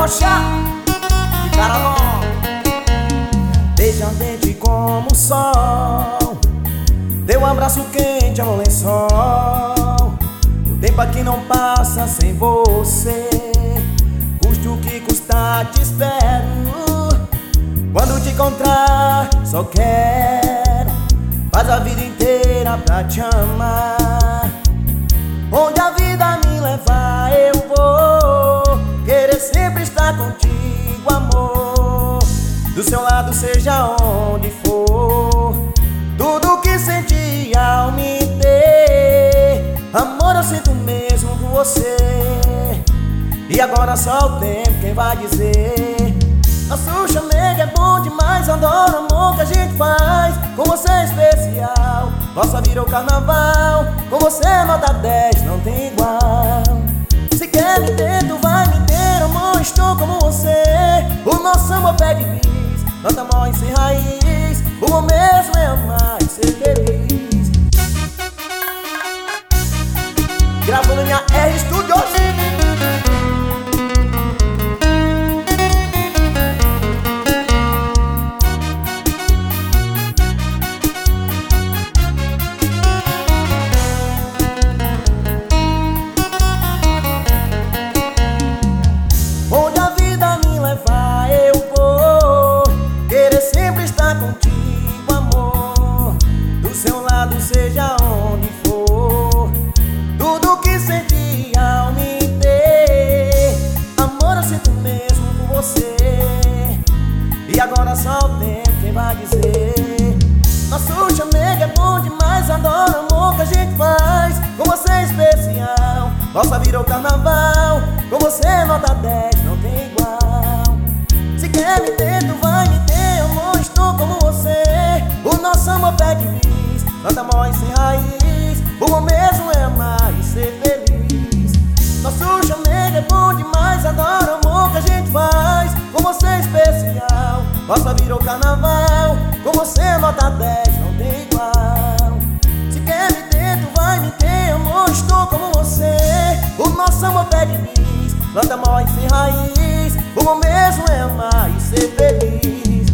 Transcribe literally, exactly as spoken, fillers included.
Rocha de Caraló. Beija ardente como o sol, teu abraço quente é um lençol. O tempo aqui não passa sem você, custe o que custar te espero. Quando te encontrar só quero, faz a vida inteira pra te amar. Onde a vida me levar eu vou querer sempre estar contigo, amor. Do seu lado seja onde for, tudo que senti ao me ter, amor eu sinto mesmo por você. E agora só o tempo quem vai dizer. Nosso chamego é bom demais, adoro o amor que a gente faz. Com você é especial, nossa vida é o carnaval. Com você é nota dez, não tem igual. Se quer me ter, tu vai me ter, amor, estou como você. O nosso amor pede bis, nota mó sem raiz. O bom mesmo é amar e ser feliz. Gravando minha R Studios. Contigo, amor, do seu lado seja onde for, tudo que senti ao me ter, amor eu sinto mesmo por você. E agora só o tempo quem vai dizer. Nosso chamego é bom demais, adoro o amor que a gente faz. Com você é especial, nossa vida é o carnaval. Com você é nota dez, não tem igual. Se quer me ter, tu vai me ter, amor, estou como você. O nosso amor pede bis, nota mó e sem raiz. O bom mesmo é amar e ser feliz. Nosso chamego é bom demais, adoro o amor que a gente faz. Com você é especial, nossa vida é o carnaval. Com você é nota dez, não tem igual. Se quer me ter, tu vai me ter, amor, estou como você. O nosso amor pede bis, nota mó e sem raiz. O bom mesmo é amar e ser feliz.